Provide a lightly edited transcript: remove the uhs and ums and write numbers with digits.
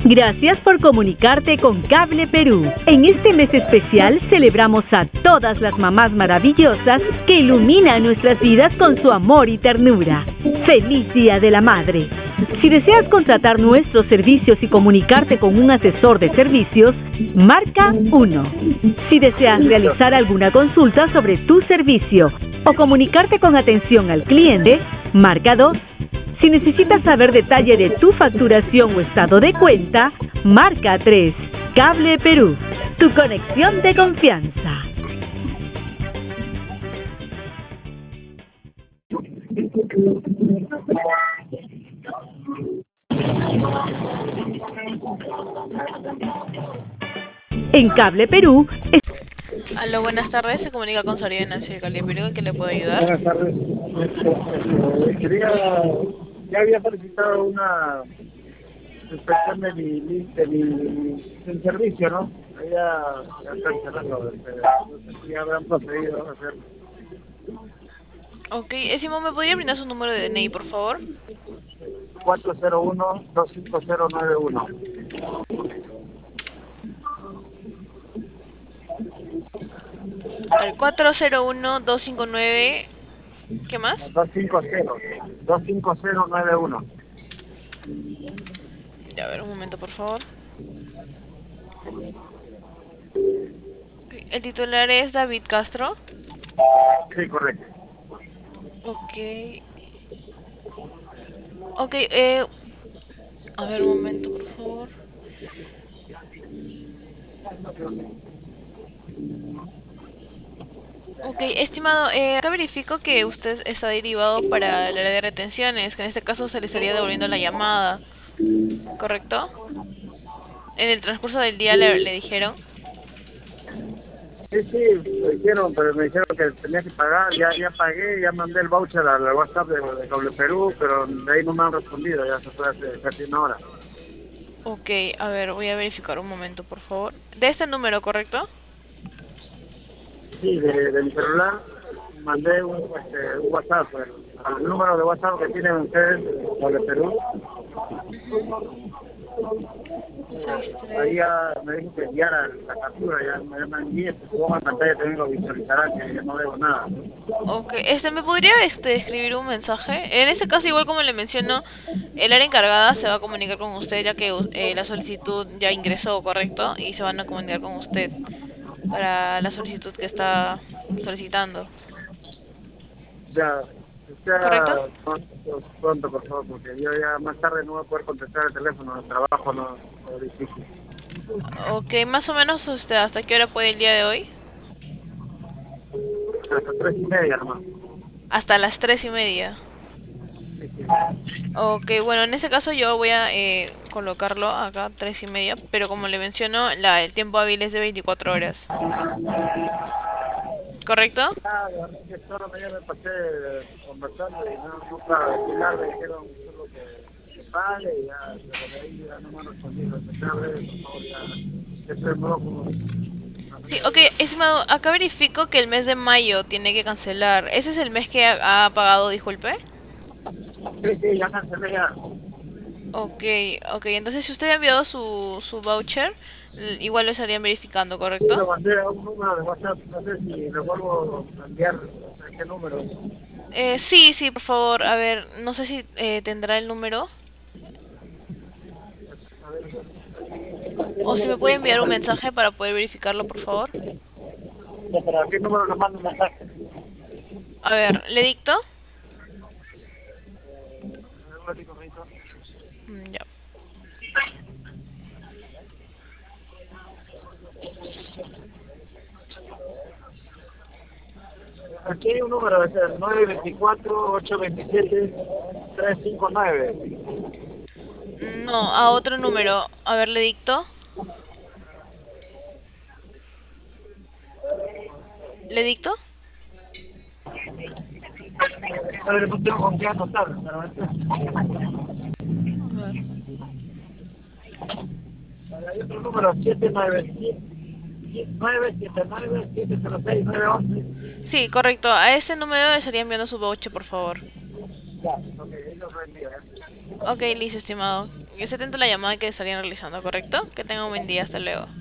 Gracias por comunicarte con Cable Perú. En este mes especial celebramos a todas las mamás maravillosas que iluminan nuestras vidas con su amor y ternura. ¡Feliz Día de la Madre! Si deseas contratar nuestros servicios y comunicarte con un asesor de servicios, marca 1. Si deseas realizar alguna consulta sobre tu servicio o comunicarte con atención al cliente, marca 2. Si necesitas saber detalle de tu facturación o estado de cuenta, marca 3. Cable Perú, tu conexión de confianza. En Cable Perú... Aló, buenas tardes. Se comunica con Saria de Nancy de Cable Perú. ¿En qué le puedo ayudar? Buenas tardes. Ya había solicitado una inspección del servicio, ¿no? Ya están cerrando, no sé si habrán procedido a hacer. Ok, Simón, ¿me podría brindar su número de DNI, por favor? 401-25091. Al 401-259... ¿Qué más? 250-25091. Ya, a ver, un momento, por favor. El titular es David Castro. Sí, correcto. Ok. Ok, a ver, un momento, por favor. Ok, estimado, acá verifico que usted está derivado para el área de retenciones, que en este caso se le estaría devolviendo la llamada, ¿correcto? En el transcurso del día le dijeron. Sí, me dijeron, pero me dijeron que tenía que pagar, ya pagué, ya mandé el voucher al WhatsApp de Cable Perú, pero de ahí no me han respondido, ya se fue hace casi una hora. Ok, a ver, voy a verificar un momento, por favor. De este número, ¿correcto? Sí, de mi celular mandé un WhatsApp, pues, al número de WhatsApp que tienen ustedes, Cable Perú. Ahí 63. ya me dijo que enviara la captura, ya me envié, pues subo a pantalla también lo visualizarán, que ya no veo nada. Ok, ¿me podría escribir un mensaje? En este caso, igual como le menciono, el área encargada se va a comunicar con usted ya que la solicitud ya ingresó, ¿correcto? Y se van a comunicar con usted para la solicitud que está solicitando, Ya, ¿correcto? pronto, por favor, porque yo ya más tarde no voy a poder contestar el teléfono, el trabajo no es difícil. Ok, más o menos usted, ¿hasta qué hora puede el día de hoy? Hasta 3:30 nomás. Hasta las 3:30. Sí, sí. Ok, bueno, en ese caso yo voy a colocarlo acá 3:30, pero como le menciono, el tiempo hábil es de 24 horas, ¿correcto? Ah, la verdad que toda la mañana me pasé conversando y nunca al final me dijeron solo que pague y ya, pero de ahí ya no me han respondido. Empecé a ver, por favor, ya estoy nuevo como la Sí, mañana ok, de... estimado, acá verifico que el mes de mayo tiene que cancelar. ¿Ese es el mes que ha pagado, disculpe? Sí, ya cancelé ya. Ok, ok, entonces si usted ha enviado su voucher, igual lo estarían verificando, Sí, ¿correcto? lo mandé a un número de WhatsApp, no sé si le vuelvo a enviar a qué número. Sí, sí, por favor, a ver, no sé si tendrá el número, A ver, o si me puede enviar un mensaje para poder verificarlo, por favor. ¿para qué número le mando un mensaje? A ver, ¿le dicto? Un ratito, Rito. Ya. Aquí hay un número, es el 924-827-359. No, a otro número. A ver, ¿le dicto? ¿Le dicto? A ver, no tengo con qué anotar, pero A ver. hay otro número, 797-979-706-911. Sí, correcto. A ese número le estaría enviando su voucher, por favor. Ya, ok, ahí lo reenvío, ¿eh? Ok, listo, estimado. Yo estoy atento a la llamada que estarían realizando, ¿correcto? Que tengan un buen día, hasta luego.